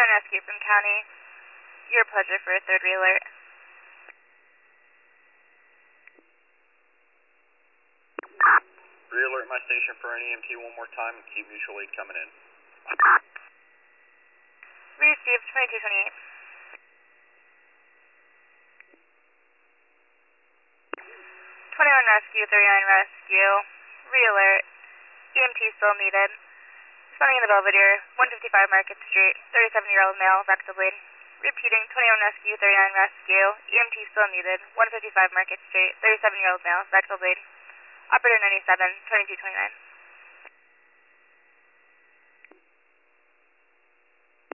Rescue from County. Your pleasure for a third re-alert. Re-alert my station for an EMT one more time and keep mutual aid coming in. Received 2228. 21 Rescue, 39 Rescue. Re-alert. EMT still needed. Responding in the Belvedere, 155 Market Street, 37-year-old male, vector bleed. Repeating, 21 Rescue, 39 Rescue. EMT still needed, 155 Market Street, 37-year-old male, vector bleed. Operator 97, 2229.